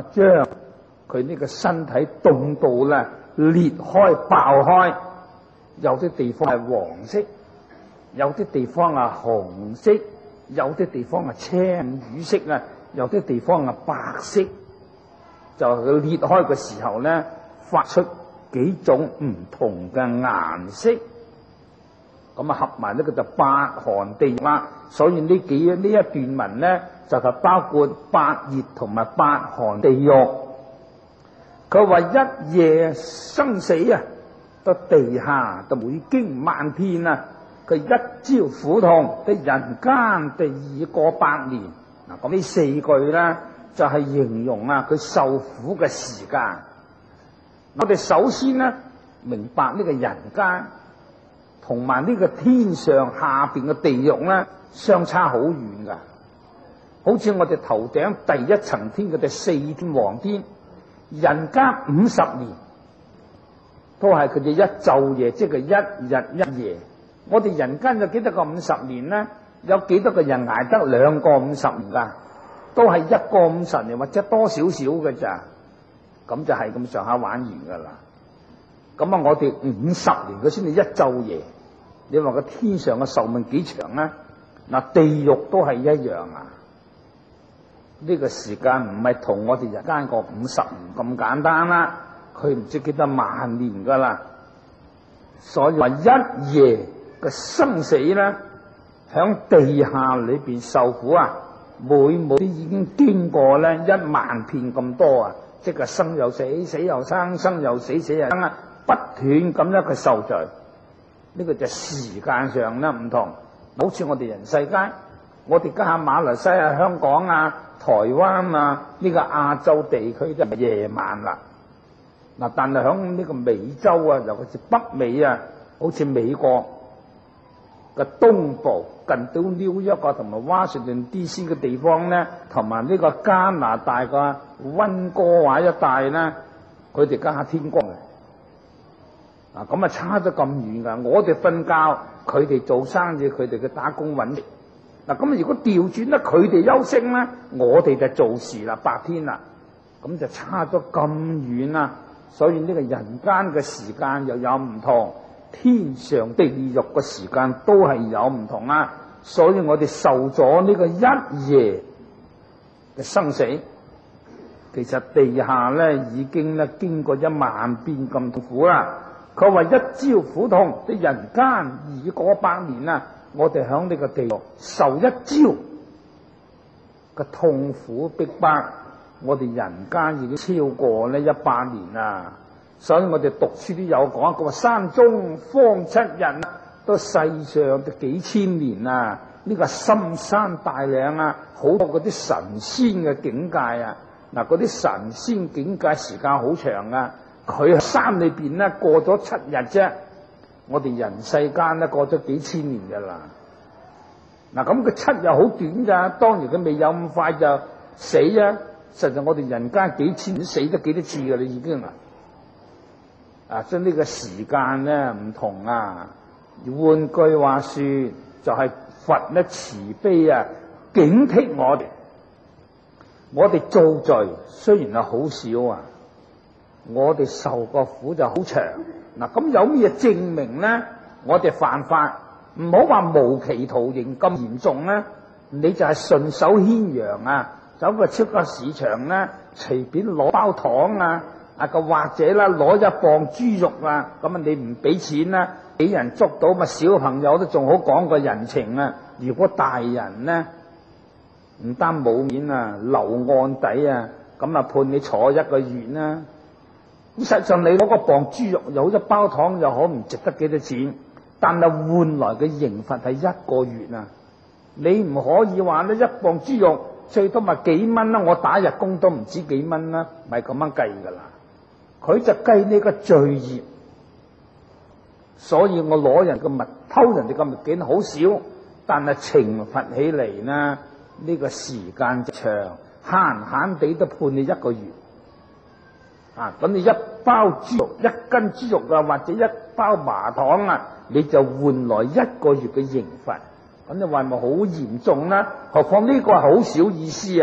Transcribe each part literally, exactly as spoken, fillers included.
將佢呢個身體凍到咧裂開爆開，有啲地方係黃色，有啲地方係紅色，有啲地方係青魚色啊，有啲地方係白色。就佢裂開嘅時候咧，發出幾種唔同嘅顏色，咁啊合埋呢個就八寒地獄啦。所以呢幾呢一段文咧，就係包括八熱同埋八寒地獄。佢話一夜生死啊，到地下就每經萬遍啊。佢一朝苦痛，喺人間地已過百年。嗱，咁呢四句咧，就係形容啊佢受苦嘅時間。我哋首先咧明白呢個人間同埋呢個天上下邊嘅地獄咧相差好遠噶。好似我哋頭頂第一層天嘅第四天王天，人間五十年都係佢哋一晝夜，即係一日一夜。我哋人間有幾多個五十年呢？有幾多個人捱得兩個五十年噶？都係一個五十年或者多少少嘅咋？咁就係咁上下玩完噶啦。咁啊，我哋五十年佢先至一晝夜。你話個天上嘅壽命幾長咧？嗱，地獄都係一樣啊。呢個時間唔係同我哋人間個五十年咁簡單啦，佢唔知幾多萬年噶啦。所以話一夜嘅生死咧，響地下裏邊受苦啊，每每都已經經過咧一萬遍咁多啊，即係生又死，死又生，生又死，死又生啊，不斷咁樣去受罪。呢個就時間上咧唔同，好似我哋人世間，我哋家下馬來西亞、香港啊、台灣啊呢個亞洲地區就係夜晚啦。嗱，但係響呢個美洲啊，尤其是北美啊，好似美國嘅東部近到紐約啊同埋華盛頓 D C 嘅地方咧，同埋呢個加拿大嘅溫哥華一帶咧，佢哋家下天光嘅。啊，咁啊差咗咁遠噶！我哋瞓覺，佢哋做生意，佢哋嘅打工揾食。嗱，咁如果調轉咧，佢哋休息咧，我哋就做事啦，白天啦，咁就差咗咁遠啦。所以呢個人間嘅時間又有唔同，天上地獄嘅時間都係有唔同啊。所以我哋受咗呢個一夜嘅生死，其實地下咧已經咧經過一萬遍咁痛苦啦。佢話一朝苦痛，啲人間已過百年啦。我哋響呢個地獄受一朝嘅痛苦逼迫，我哋人間已經超過呢一百年啦。所以我哋讀書都有講，佢話山中方七日，都世上都幾千年啊！呢個深山大嶺啊，好多嗰啲神仙嘅境界啊，嗱，嗰啲神仙境界時間好長啊。佢喺山裏邊咧過咗七日啫，我哋人世間咧過咗幾千年噶啦。嗱，咁佢七日好短噶，當然佢未有咁快就死啊。實際我哋人間幾千年死咗幾多次噶啦已經啊。啊，所以呢個時間咧唔同啊。換句話說，就係、是、佛咧慈悲啊，警惕我哋。我哋做罪雖然係好少啊，我哋受個苦就好長。嗱，咁有咩證明咧？我哋犯法唔好話無期徒刑咁嚴重咧，你就係順手牽羊啊，走個超級市場咧，隨便攞包糖啊，啊個或者啦攞一磅豬肉啊，咁啊你唔俾錢啦，俾人捉到咪小朋友都仲好講個人情啊。如果大人咧，唔單冇面啊，留案底啊，咁啊判你坐一個月啦。咁實際上你攞個磅豬肉有一包糖又可唔值得幾多錢，但係換來嘅刑罰係一個月啊！你唔可以話咧一磅豬肉最多咪幾蚊啦，我打日工都唔止幾蚊啦，咪咁樣計噶啦。佢就計呢個罪業，所以我攞人嘅物偷人哋嘅物件好少，但係懲罰起嚟呢，呢個時間長，閒閒地都判你一個月。啊！咁你一包豬肉、一斤豬肉啊，或者一包麻糖啊，你就換來一個月嘅刑罰。咁你話咪好嚴重啦？何況呢個係好少意思啊！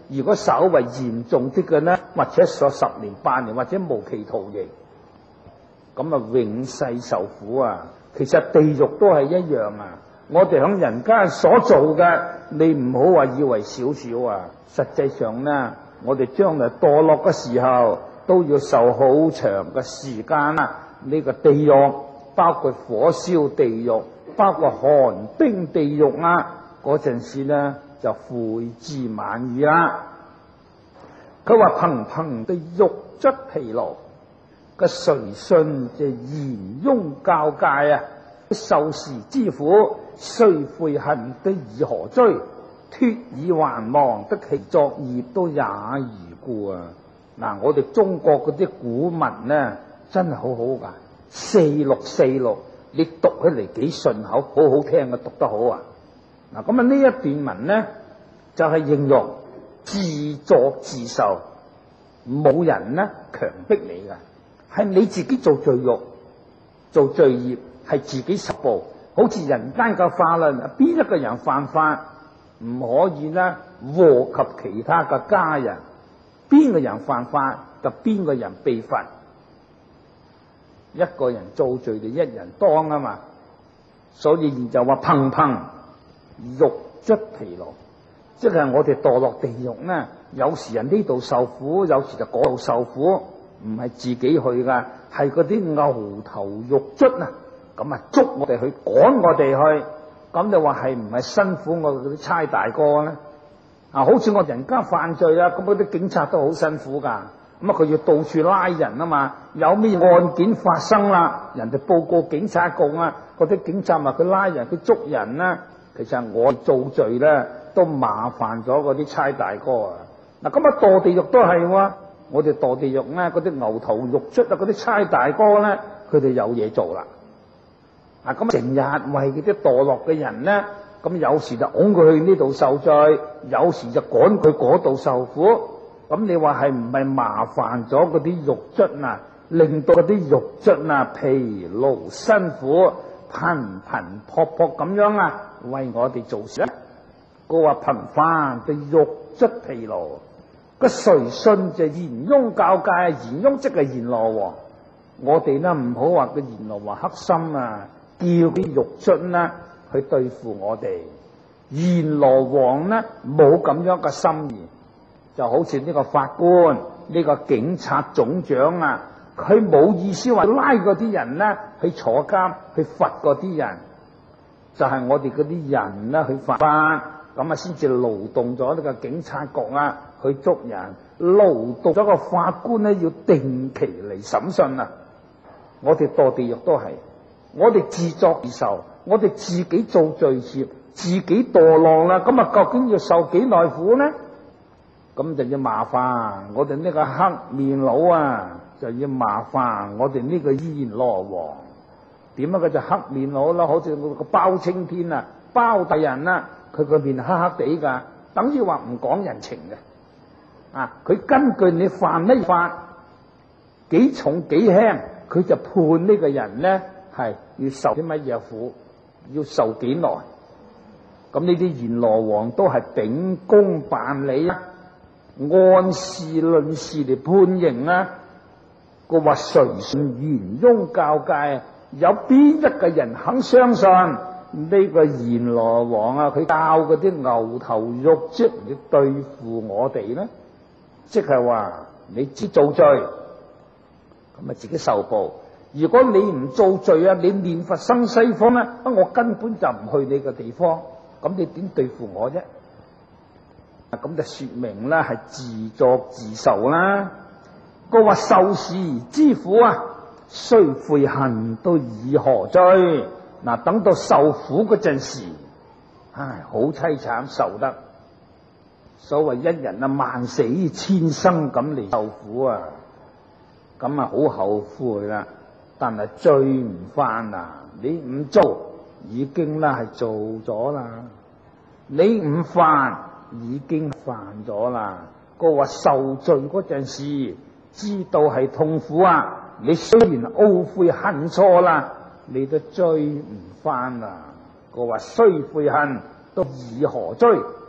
如果稍為嚴重啲嘅呢，或者坐十年八年，或者無期徒刑，咁啊永世受苦啊！其實地獄都係一樣啊！我哋響人間所做嘅，你唔好話以為少少啊！實際上呢，我哋將來墮落嘅時候，都要受好長嘅時間啊！呢個地獄包括火燒地獄，包括寒冰地獄啊！嗰陣時呢，就悔之晚矣啦。佢話朋朋的獄卒疲勞，個誰信就言翁教誡啊！受時之苦，須悔恨的以何追？脫耳還亡的其作業都也如故啊！嗱，我哋中國嗰啲古文呢，真係好好噶，四六四六，你讀起嚟幾順口，好好聽嘅，讀得好啊！嗱，咁啊呢一段文呢，就係、是、形容自作自受，冇人呢強迫你噶，係你自己做罪獄、做罪業，係自己受報。好似人間嘅法律，邊一個人犯法唔可以呢禍及其他嘅家人？邊個人犯法就邊個人被罰。一個人做罪就一人當啊嘛，所以就話朋朋獄卒疲勞，即係我哋墮落地獄呢，有時人呢度受苦，有時就嗰度受苦，唔係自己去噶，係嗰啲牛頭獄卒啊，咁啊捉我哋去，趕我哋去，咁就話係唔係辛苦我哋嗰啲差大哥咧？啊，好似我人家犯罪啊，咁嗰啲警察都好辛苦噶，咁啊佢要到處拉人啊嘛，有咩案件發生啦，人哋報告警察局啊，嗰啲警察話佢拉人，佢捉人啦。其實我做罪咧，都麻煩咗嗰啲差大哥啊！嗱，咁啊墮地獄都係喎，我哋墮地獄咧，嗰啲牛頭獄卒啊，嗰啲差大哥咧，佢哋有嘢做啦。啊，咁成日為嗰啲墮落嘅人咧，咁有時就拱佢去呢度受罪，有時就趕佢嗰度受苦。咁你話係唔係麻煩咗嗰啲獄卒啊，令到嗰啲獄卒啊疲勞辛苦，頻頻撲撲咁樣啊，為我哋做事咧？佢話頻繁就獄卒疲勞，個誰信就言翁教誡，言翁即係閻羅王。我哋呢唔好話個閻羅王黑心啊，叫啲獄卒呢去對付我哋。閻羅王呢冇咁樣嘅心意，就好似呢個法官、呢個警察總長啊，佢冇意思話拉嗰啲人呢去坐監，去罰嗰啲人，就係我哋嗰啲人呢去罰法，咁啊先至勞動咗呢個警察局啊去捉人，勞動咗個法官呢要定期嚟審訊啊！我哋墮地獄都係，我哋自作自受，我哋自己做罪孽，自己墮落啦，咁啊究竟要受幾耐苦呢？咁就要麻煩我哋呢個黑面佬啊，就要麻煩我哋呢個閻羅王。點啊？佢就黑面佬啦，好似個包青天啊，包大人啊，佢個面黑黑地噶，等於話唔講人情嘅。啊，佢根據你犯乜法，幾重幾輕，佢就判呢個人呢係要受啲乜嘢苦，要受幾耐。咁呢啲閻羅王都係秉公辦理啊，按事論事嚟判刑啊。佢話誰信言翁教誡？有邊一個人肯相信呢個閻羅王啊？佢教嗰啲牛頭獄卒要對付我哋呢？即係話你知做罪，咁咪自己受報。如果你唔做罪啊，你念佛生西方咧，我根本就唔去你個地方，咁你點對付我啫？咁就說明啦，係自作自受啦。佢話受時之苦啊，須悔恨都以何追？嗱，等到受苦嗰陣時，唉，好淒慘，受得。所謂一人啊，萬死千生咁嚟受苦啊，咁啊好後悔啦。但係追唔翻啊！你唔做已經啦係做咗啦，你唔犯已經犯咗啦。個話受罪嗰陣時，知道係痛苦啊！你雖然懊悔恨錯啦，你都追唔翻啦。個話雖悔恨都以何追？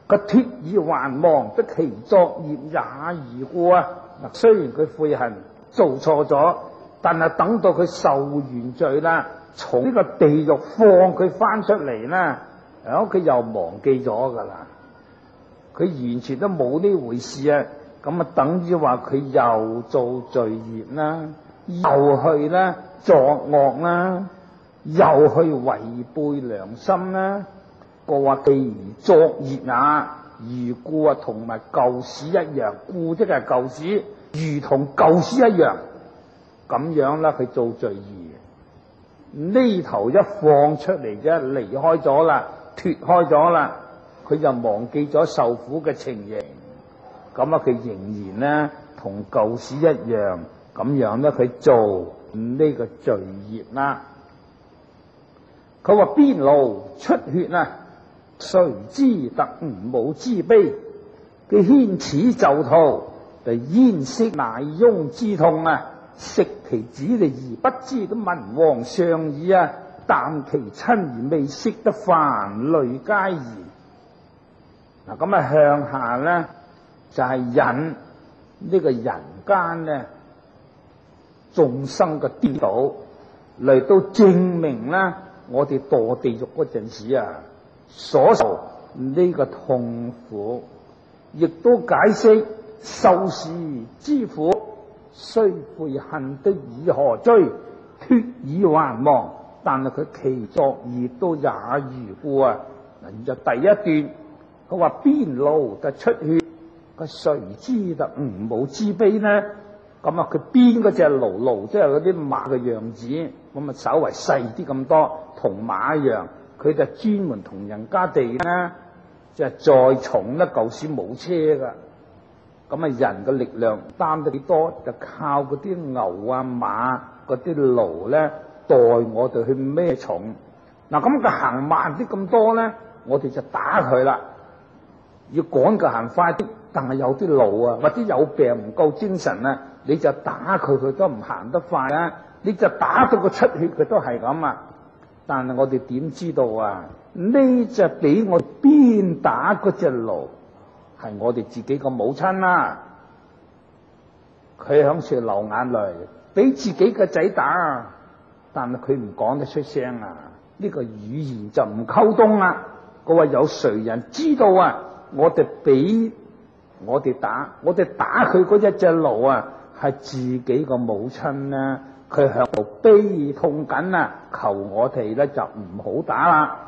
個脱耳還忘，得其作業也而過啊！嗱，雖然佢悔恨做錯咗，但係等到佢受完罪啦，從呢個地獄放佢翻出嚟啦，咁佢又忘記咗噶啦，佢完全都冇呢回事啊！咁啊，等於話佢又做罪業啦，又去啦作惡啦，又去違背良心啦。個話既然作業也如故啊，同埋舊屎一樣，故即係舊屎，如同舊屎一樣，咁樣啦，佢做罪業。呢頭一放出嚟啫，離開咗啦，脫開咗啦，佢就忘記咗受苦嘅情形。咁啊，佢仍然咧同舊屎一樣，咁樣咧佢做呢個罪業啦。佢話邊爐出血啊，誰知特吾母之悲，佢牽齒就吐，就咽息乃翁之痛啊！食其子嚟而不知，都文王上矣啊！啖其親而未識得飯淚皆然。嗱，咁啊向下咧就係、是、引呢個人間咧眾生嘅顛倒，嚟到證明啦，我哋墮地獄嗰陣時啊，所受呢個痛苦，亦都解釋受時之苦，雖悔恨的以何追，脱耳還忘，但係佢其作業都也如故啊！嗱，就第一段佢話邊爐就出血，佢誰知得吾母之悲呢？咁啊，佢邊嗰隻爐爐即係嗰啲馬嘅樣子，咁啊稍為細啲咁多，同馬一樣。佢就專門同人家地咧，即係再重咧，舊時冇車噶，咁啊人嘅力量擔得幾多，就靠嗰啲牛啊馬嗰啲驢咧代我哋去孭重。嗱，咁佢行慢啲咁多咧，我哋就打佢啦，要趕佢行快啲。但係有啲老啊，或者有病唔夠精神啊，你就打佢，佢都唔行得快啊！你就打到佢出血，佢都係咁啊！但係我哋點知道啊？呢隻俾我鞭打嗰隻驢係我哋自己個母親啊！佢響處流眼淚，俾自己個仔打，但係佢唔講得出聲啊！呢個語言就唔溝通啦。佢話有誰人知道啊？我哋俾我哋打，我哋打佢嗰一隻驢啊，係自己個母親咧，佢響度悲痛緊啊！求我哋咧就唔好打啦。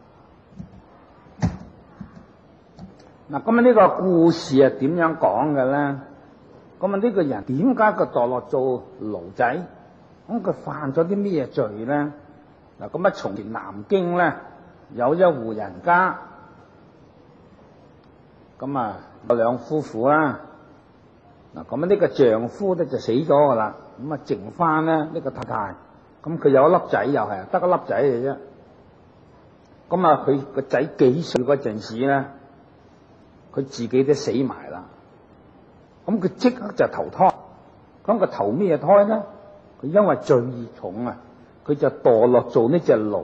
嗱，咁啊呢個故事係點樣講嘅咧？咁啊呢個人點解佢墮落做驢仔？咁佢犯咗啲咩罪咧？嗱，咁啊從前南京咧有一戶人家，咁啊有兩夫婦啦。嗱，咁啊呢個丈夫咧就死咗噶啦，咁啊剩翻咧呢個太太，咁佢有一粒仔又係得一粒仔嚟啫。咁啊佢個仔幾歲嗰陣時咧，佢自己都死埋啦。咁佢即刻就投胎。咁佢投咩胎咧？佢因為罪孽重啊，佢就墮落做呢隻驢。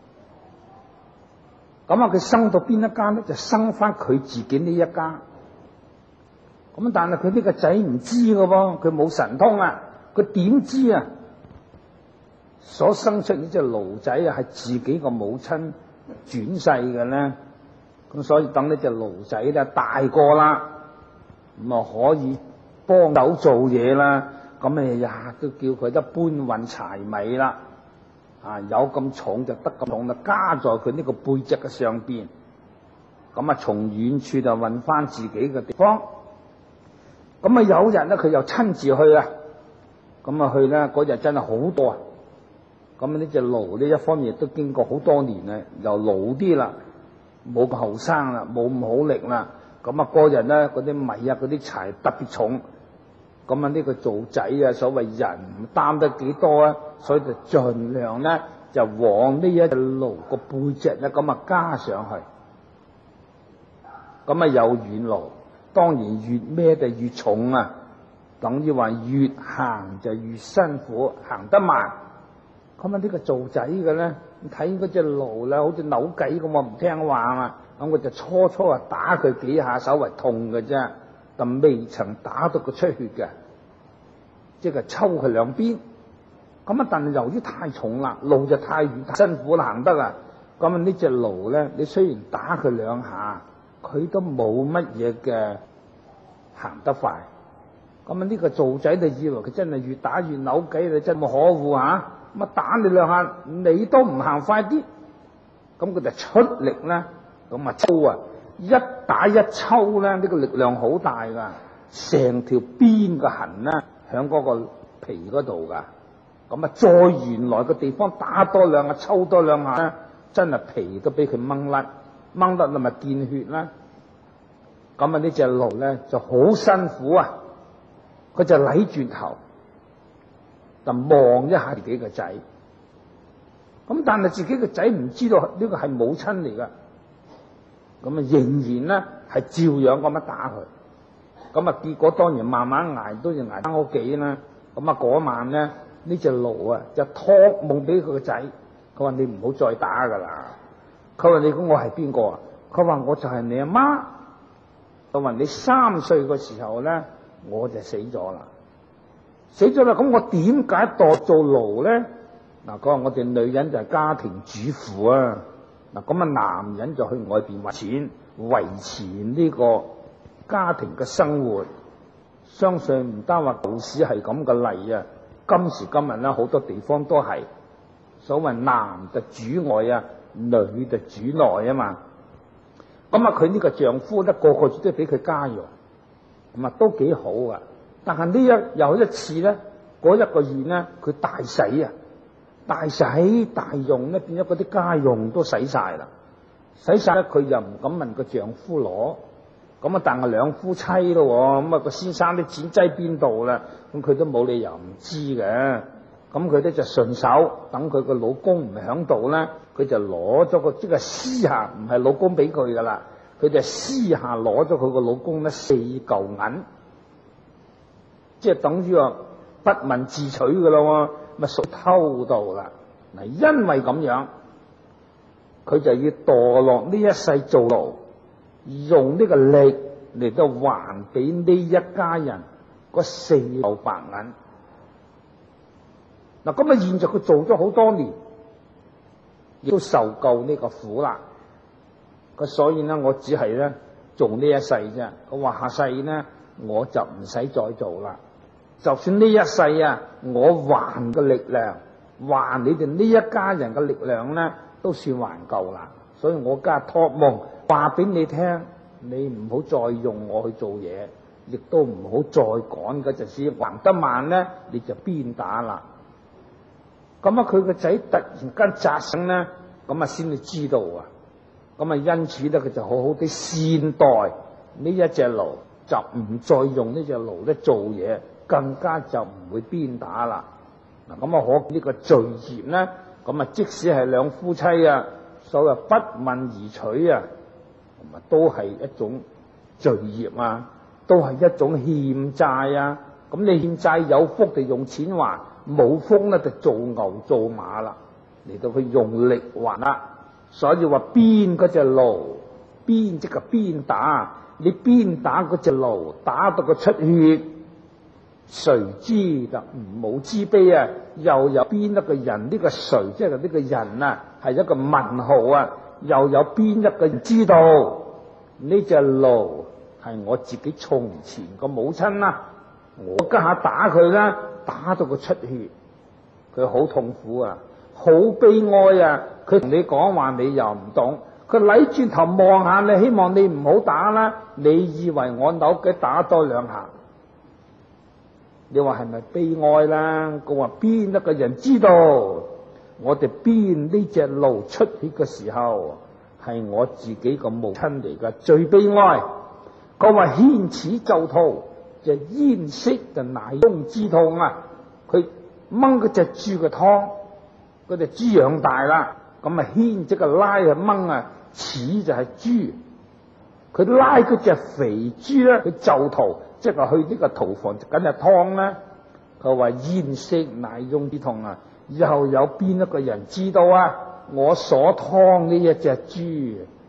咁啊佢生到邊一間咧？就生翻佢自己呢一家。咁但係佢呢個仔唔知噶噃，佢冇神通啊，佢點知啊？所生出呢隻驢仔啊，係自己個母親轉世嘅咧。咁所以等呢隻驢仔咧大個啦，咁啊可以幫手做嘢啦。咁誒呀都叫佢得搬運柴米啦。啊有咁重就得咁重，就加在佢呢個背脊嘅上邊。咁啊從遠處就運翻自己嘅地方。咁啊有日咧佢又親自去啊，咁啊去咧嗰日真係好多啊。咁呢隻驢呢一方面都經過好多年啦，又老啲啦，冇咁後生啦，冇咁好力啦。咁啊嗰日咧嗰啲米啊嗰啲柴特別重，咁啊呢個做仔啊所謂人唔擔得幾多啊，所以就盡量咧就往呢一隻驢個背脊咧咁啊加上去。咁啊有遠路。當然越孭就越重啊，等於話越行就越辛苦，行得慢。咁啊呢個做仔嘅咧，睇嗰隻驢咧，好似扭計咁啊，唔聽話啊， 咁我就初初啊打佢幾下，稍為痛嘅啫，但未曾打到佢出血嘅，即係抽佢兩邊。咁啊，但係由於太重啦，路就太遠，太辛苦啦，行得啦。咁啊，呢隻驢咧，你雖然打佢兩下，佢都冇乜嘢嘅行得快。咁啊，呢個做仔就以為佢真係越打越扭計，你真係可惡嚇！咁啊，打你兩下，你都唔行快啲。咁佢就出力咧，咁啊抽啊，一打一抽咧，呢個力量好大噶，成條邊嘅痕咧，響嗰個皮嗰度噶。咁啊，再原來嘅地方打多兩下，抽多兩下咧，真係皮都俾佢掹甩，掹得你咪見血啦。咁啊，呢隻驢咧就好辛苦啊，佢就擰轉頭，就望一下自己個仔。咁但係自己個仔唔知道呢個係母親嚟噶，咁啊仍然咧係照樣咁樣打佢。咁啊結果當然慢慢挨都要挨翻屋企啦。咁啊嗰晚咧，呢隻驢啊就託夢俾佢個仔，佢話你唔好再打噶啦。佢話你估我係邊個啊？佢話我就係你阿媽。佢話你三歲嘅時候咧，我就死咗啦，死咗啦。咁我點解墮做驢咧？嗱，佢話我哋女人就係家庭主婦啊，嗱咁啊男人就去外邊揾錢維持呢個家庭嘅生活。相信唔單話舊時係咁嘅例啊，今時今日咧好多地方都係所謂男就主外啊，女就主內啊嘛。咁啊佢呢個丈夫咧個個月都俾佢家用，咁啊都幾好噶。但係呢一有一次咧，嗰一個月咧佢大洗啊！大洗大用咧，變咗嗰啲家用都洗晒啦，洗晒咧佢又唔敢問個丈夫攞，咁啊但係兩夫妻咯，咁啊個先生啲錢擠邊度啦，咁佢都冇理由唔知嘅，咁佢咧就順手等佢個老公唔響度咧，佢就攞咗個即係私下，唔係老公俾佢噶啦，佢就私下攞咗佢個老公咧四嚿銀，即係等於話不問自取噶咯。咪屬偷盜啦！嗱，因為咁樣，佢就要墮落呢一世做奴，用呢個力嚟到還俾呢一家人嗰四嚿白銀。嗱，咁啊，現在佢做咗好多年，亦都受夠呢個苦啦。佢所以咧，我只係咧做呢一世啫。佢話下世咧，我就唔使再做啦。就算呢一世啊，我還嘅力量，還你哋呢一家人嘅力量咧，都算還夠啦。所以我家託夢話俾你聽，你唔好再用我去做嘢，亦都唔好再趕嗰陣時還得慢咧，你就鞭打啦。咁啊，佢個仔突然間扎醒咧，咁啊先至知道啊。咁啊，因此咧，佢就好好地善待呢一隻驢，就唔再用呢隻驢咧做嘢。更加就唔會鞭打啦。嗱，咁啊，可呢個罪孽咧，咁啊，即使係兩夫妻啊，所謂不問而取啊，咁啊，都係一種罪孽啊，都係一種欠債啊。咁你欠債有福就用錢還，冇福咧就做牛做馬啦，嚟到佢用力還啦。所以話鞭嗰隻驢，鞭即係鞭打，你鞭打嗰隻驢，打到佢出血。誰知就無知悲啊！又有邊一個人呢、這個誰即係呢個人啊，係一個問號啊！又有邊一個人知道呢隻驢係我自己從前個母親啊？我家下打佢啦，打到佢出血，佢好痛苦啊，好悲哀啊！佢同你講話你又唔懂，佢擰轉頭望下你，希望你唔好打啦。你以為我扭計打多兩下？你話係咪悲哀啦？佢話邊一個人知道我哋鞭呢隻驢出血嘅時候係我自己個母親嚟噶，最悲哀。佢話牽齒就吐，就咽息就奶中之痛啊！佢掹嗰隻豬嘅湯，嗰隻豬養大啦，咁啊牽即係拉啊掹啊，齒就係豬。佢拉嗰隻肥豬咧，佢就吐。即係去呢個屠房就緊日湯咧，佢話咽息奶中之痛啊！又有邊一個人知道啊？我所湯呢一隻豬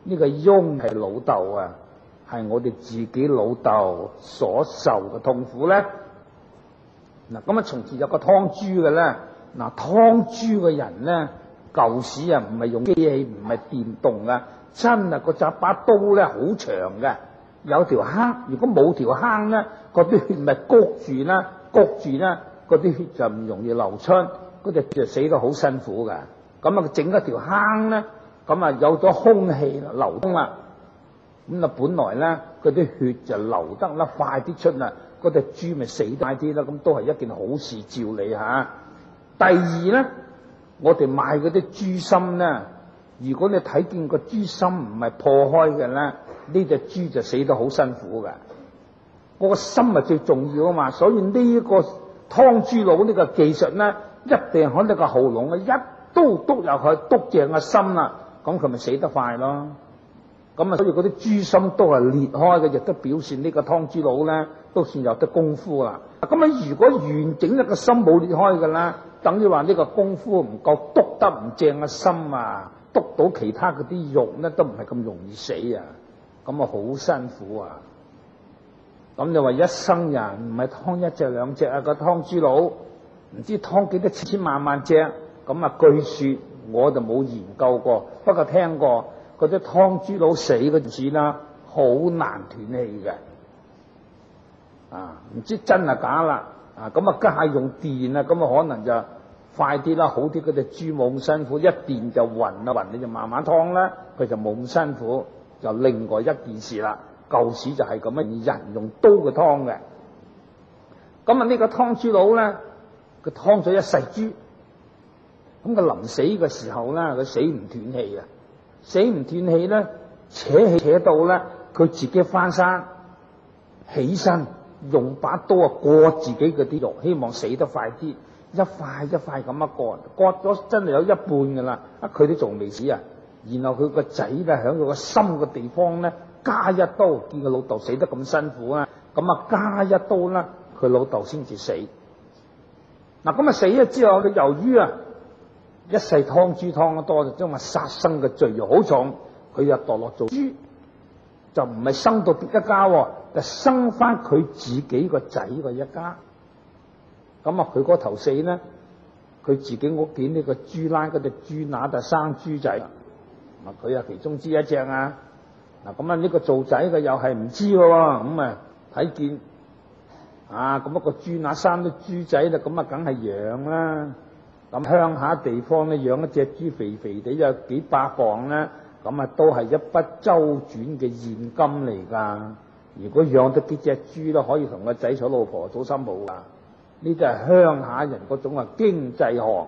呢個翁係老豆啊，係我哋自己老豆所受嘅痛苦咧。嗱，咁啊，從前有個劏豬嘅咧，嗱，劏豬嘅人咧，舊時啊唔係用機器，唔係電動啊，真係個扎把刀咧好長嘅，有條坑，如果冇條坑咧，嗰啲血咪谷住啦，谷住啦，嗰啲血就唔容易流出，嗰隻就死得好辛苦嘅。咁啊，整一條坑咧，咁啊有咗空氣流通啦，咁啊本來咧嗰啲血就流得啦快啲出啦，嗰隻豬咪死快啲啦，咁都係一件好事照理吓。第二咧，我哋買嗰啲豬心咧，如果你睇見個豬心唔係破開嘅咧，呢隻豬就死得好辛苦嘅。嗰個心係最重要啊嘛，所以呢一個劏豬佬呢個技術咧，一定喺呢個喉嚨啊一刀篤入去篤正個心啦，咁佢咪死得快咯。咁啊，所以嗰啲豬心都係裂開嘅，亦都表示呢個劏豬佬咧都算有得功夫啦。咁啊，如果完整一個心冇裂開嘅啦，等於話呢個功夫唔夠，篤得唔正嘅心啊，篤到其他嗰啲肉咧都唔係咁容易死啊，咁啊好辛苦啊。咁你話一生人唔係劏一隻兩隻啊，個劏豬佬唔知劏幾多千千萬萬隻，咁啊據說我就冇研究過，不過聽過嗰啲劏豬佬死嗰陣時啦，好難斷氣嘅，啊唔知真係假啦，啊咁啊家下用電啊，咁啊可能就快啲啦，好啲，嗰隻豬冇咁辛苦，一電就暈啦，暈你就慢慢劏啦，佢就冇咁辛苦，就另外一件事啦。舊時就係咁樣，人用刀嘅劏嘅。咁啊呢個劏豬佬咧，佢劏咗一世豬，咁佢臨死嘅時候咧，佢死唔斷氣啊，死唔斷氣咧，扯氣扯到咧，佢自己翻生起身，用把刀啊割自己嗰啲肉，希望死得快啲，一塊一塊咁啊割，割咗真係有一半噶啦，啊佢都仲未死啊，然後佢個仔咧喺佢個心嘅地方咧加一刀，見個老豆死得咁辛苦啊，咁啊加一刀啦，佢老豆先至死。嗱咁啊死咗之後，佢由於啊一世劏豬劏得多，就將話殺生嘅罪又好重，佢又墮落做豬，就唔係生到別一家，就生翻佢自己個仔個一家。咁啊佢嗰頭死咧，佢自己屋企呢個豬欄嗰隻豬乸就生豬仔，啊佢係其中之一隻啊。嗱咁啊呢個做仔嘅又係唔知嘅，咁啊睇見啊咁一個豬乸生咗豬仔啦，咁啊梗係養啦。咁鄉下地方咧養一隻豬肥肥地有幾百磅咧，咁啊都係一筆周轉嘅現金嚟噶。如果養得幾隻豬咧，可以同個仔娶老婆做新抱噶。呢啲係鄉下人嗰種啊經濟學。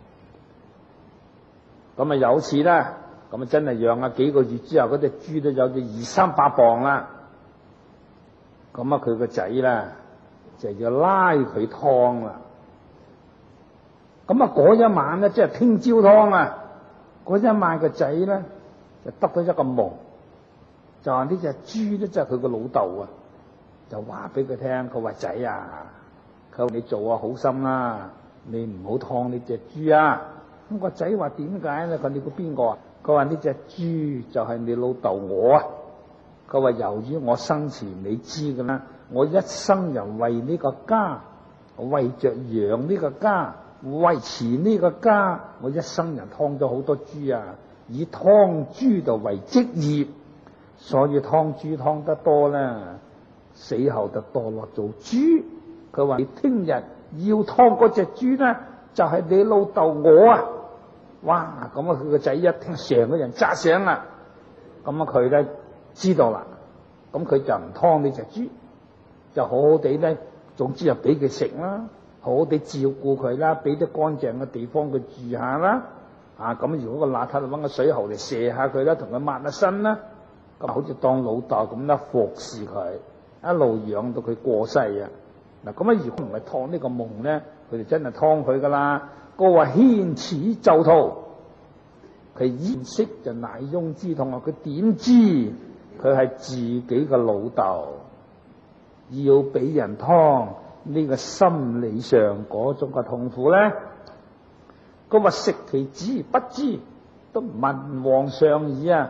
咁啊有次咧。咁啊真係養啊幾個月之後，嗰隻豬都有隻二三百磅啦。咁啊佢個仔咧就要拉佢劏啦。咁啊嗰一晚咧，即係聽朝劏啊。嗰一晚個仔咧就得到一個夢，就話呢隻豬咧即係佢個老豆啊，就話俾佢聽，佢話仔啊，佢話你做啊好心啦，你唔好劏呢隻豬啊。咁個仔話點解咧？佢你估邊個啊？佢話呢隻豬就係你老豆我啊！佢話由於我生前你知㗎啦，我一生人為呢個家，為着養呢個家，維持呢個家，我一生人劏咗好多豬啊，以劏豬就為職業，所以劏豬劏得多咧，死後就墮落做豬。佢話你聽日要劏嗰隻豬咧，就係你老豆我啊！哇！咁啊，佢個仔一聽，成個人扎醒啦。咁啊，佢咧知道啦。咁佢就唔劏呢隻豬，就好好地咧，總之就俾佢食啦，好好地照顧佢啦，俾啲乾淨嘅地方佢住下啦。啊，咁如果個邋遢就揾個水喉嚟射下佢啦，同佢抹下身啦。咁好似當老豆咁啦，服侍佢，一路養到佢過世啊。嗱，咁啊，如果唔係劏呢個夢咧，佢哋真係劏佢噶啦。個話牽齒就逃，佢意識就乃翁之痛啊！佢點知佢係自己嘅老豆，要俾人劏呢個心理上嗰種嘅痛苦咧？佢話食其子不知，都文王上矣啊！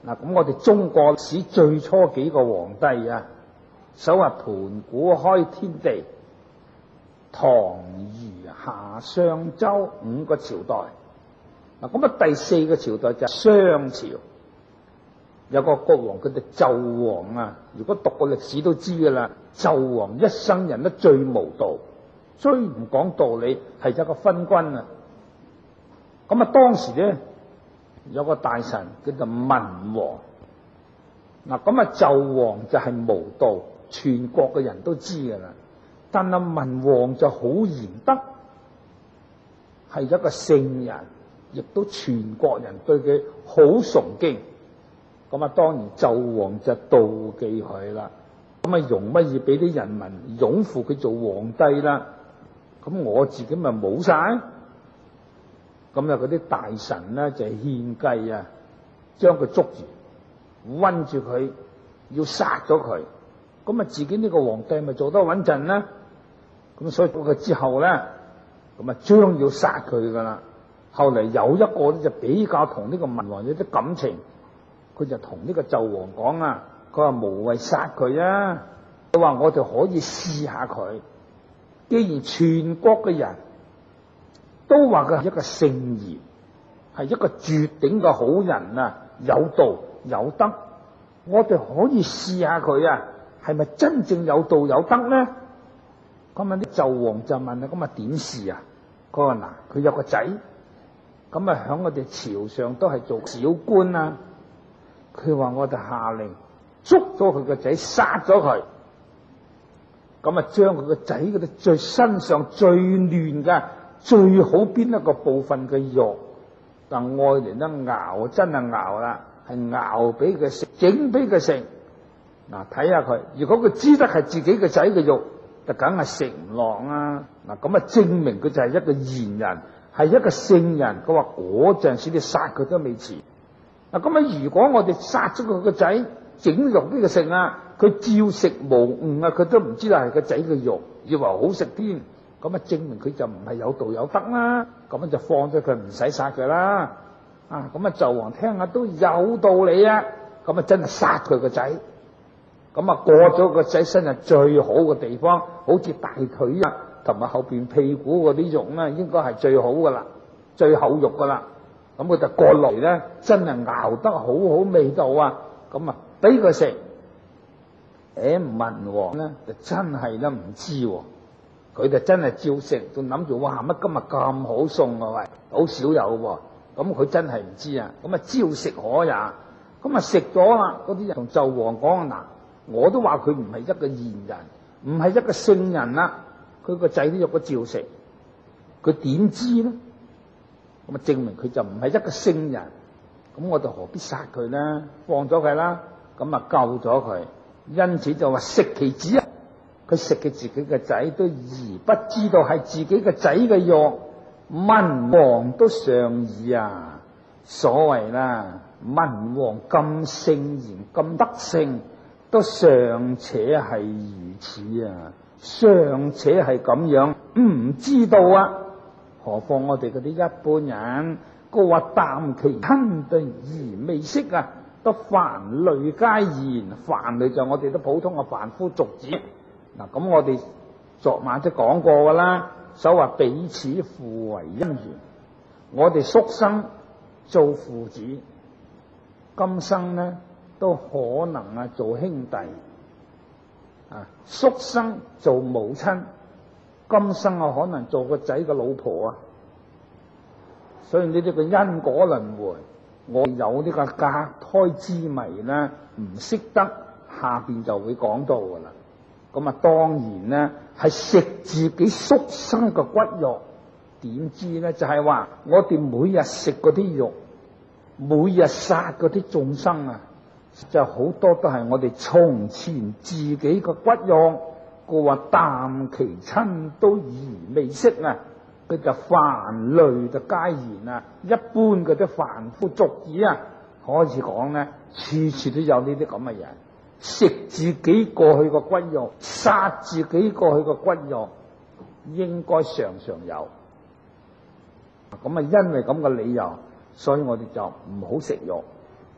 嗱，咁我哋中國史最初幾個皇帝啊，所謂盤古開天地，唐虞夏商周五個朝代。嗱，咁啊第四個朝代就係商朝，有個國王佢哋紂王啊，如果讀過歷史都知噶啦，紂王一生人都最無道，最唔講道理，係一個昏君啊。咁啊當時咧有個大臣叫做文王，嗱，咁啊紂王就係無道，全國嘅人都知噶啦，但係文王就好賢德，係一個聖人，亦都全國人對佢好崇敬。咁啊當然紂王就妒忌佢啦，咁啊容乜易俾啲人民擁護佢做皇帝啦，咁我自己咪冇晒。咁啊嗰啲大臣咧就獻計啊，將佢捉住，韞住佢，要殺咗佢。咁啊自己呢個皇帝咪做得穩陣啦。咁所以到佢之後咧，咁啊將要殺佢噶啦。後嚟有一個咧就比較同呢個文王有啲感情，佢就同呢個紂王講啊，佢話無謂殺佢啊，佢話我哋可以試下佢。既然全國嘅人都話佢係一個聖賢，係一個絕頂嘅好人啊，有道有德，我哋可以試下佢啊，係咪真正有道有德呢？咁啊啲紂王就問啊，咁啊點試啊？佢話嗱，佢有個仔，咁啊響我哋朝上都係做小官啊。佢話我哋下令捉咗佢個仔，殺咗佢，咁啊將佢個仔嗰啲最身上最嫩嘅最好邊一個部分嘅肉，但愛嚟咧熬，真係熬啦，係熬俾佢食，整俾佢食。嗱，睇下佢，如果佢知得係自己個仔嘅肉，就梗係食唔落啊！嗱，咁啊證明佢就係一個賢人，係一個聖人。佢話嗰陣時你殺佢都未遲。嗱，咁啊如果我哋殺咗佢個仔，整肉俾佢食啊，佢照食無誤啊，佢都唔知道係個仔嘅肉，以為好食添。咁啊證明佢就唔係有道有德啦。咁樣就放咗佢，唔使殺佢啦。啊，咁啊紂王聽下都有道理啊，咁啊真係殺佢個仔。咁啊過咗個仔身上最好嘅地方，好似大腿啊同埋後邊屁股嗰啲肉咧，應該係最好噶啦，最厚肉噶啦。咁佢就過嚟咧，真係熬得好好味道啊！咁啊俾佢食。誒文王咧就真係咧唔知，佢就真係照食，仲諗住哇乜今日咁好餸啊喂，好少有喎。咁佢真係唔知啊。咁啊照食可也。咁啊食咗啦，嗰啲人同紂王講嗱，我都話佢唔係一個賢人，唔係一個聖人啦。佢個仔都肉都照食，佢點知咧？咁啊證明佢就唔係一個聖人。咁我哋何必殺佢咧？放咗佢啦，咁啊救咗佢。因此就話食其子啊，佢食佢自己嘅仔都而不知道係自己嘅仔嘅肉，文王都尚矣啊！所謂啦，文王咁聖賢咁德性，都尚且係如此啊，尚且係咁樣唔知道啊，何況我哋嗰啲一般人，個話啖其吞頓而未識啊！都凡類皆賢，凡類就我哋都普通嘅凡夫俗子。嗱，咁我哋昨晚都講過噶啦，所謂彼此互為因緣。我哋宿生做父子，今生呢都可能啊做兄弟。啊，宿生做母親，今生啊可能做個仔嘅老婆啊。所以呢啲個因果輪迴。我有呢個隔胎之謎咧，唔識得，下邊就會講到噶啦。咁啊，當然咧係食自己宿生嘅骨肉，點知咧就係、是、話我哋每日食嗰啲肉，每日殺嗰啲眾生啊，就好多都係我哋從前自己嘅骨肉。個話啖其親都而未識啊！佢就凡類就皆賢啊，一般嗰啲凡夫俗子啊，開始講咧，處處都有呢啲咁嘅人，食自己過去個骨肉，殺自己過去個骨肉，應該常常有。咁啊，因為咁嘅理由，所以我哋就唔好食肉。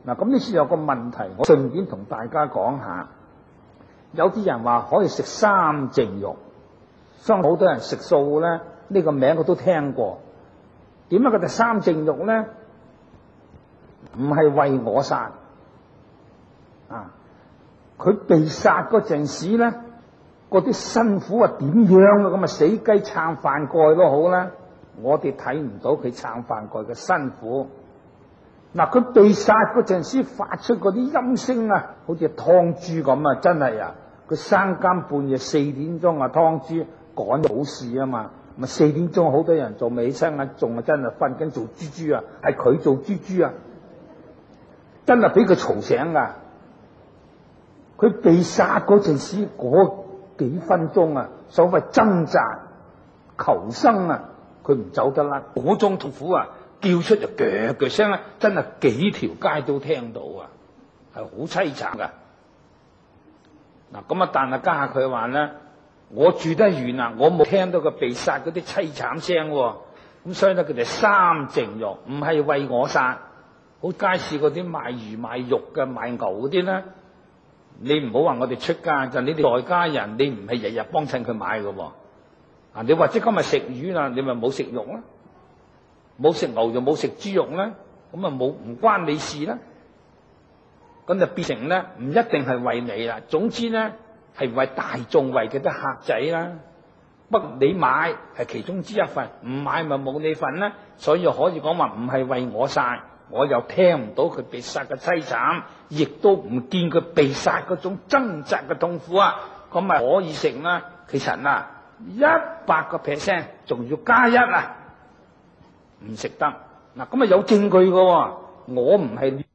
嗱，咁呢次有個問題，我順便同大家講下。有啲人話可以食三淨肉，相信好多人食素咧，呢個名我都聽過。點解佢哋三淨肉咧？唔係為我殺啊！佢被殺嗰陣時咧，嗰啲辛苦啊點樣啊？咁啊死雞撐飯蓋都好啦，我哋睇唔到佢撐飯蓋嘅辛苦。嗱，佢被殺嗰陣時發出嗰啲音聲啊，好似劏豬咁啊！真係啊，佢三更半夜四點鐘啊劏豬趕好事啊嘛，咪四點鐘好多人仲未起身啊，仲啊真係瞓緊做豬豬啊，係佢做豬豬啊，真係俾佢嘈醒噶。佢被殺嗰陣時嗰幾分鐘啊，所謂掙扎求生啊，佢唔走得啦，嗰種痛苦啊！叫出就腳腳聲啦，真係幾條街都聽到啊，係好凄慘噶。嗱咁啊，但係家下佢話咧，我住得遠啊，我冇聽到佢被殺嗰啲凄慘聲，咁所以咧佢哋三淨肉，唔係為我殺。好街市嗰啲賣魚賣肉嘅賣牛嗰啲咧，你唔好話我哋出街，就你哋在家人，你唔係日日幫襯佢買嘅喎。啊，你或者今日食魚啦，你咪冇食肉啦。冇食牛就冇食豬肉啦，咁啊冇唔關你事啦，咁就變成咧唔一定係為你啦。總之咧係為大眾，為嗰啲客仔啦。不過你買係其中之一份，唔買咪冇你份啦。所以可以講話唔係為我殺，我又聽唔到佢被殺嘅凄慘，亦都唔見佢被殺嗰種掙扎嘅痛苦啊。咁咪可以食啦。其實啊，一百個 percent 仲要加一啊！唔食得嗱，咁啊有證據嘅喎，我唔係。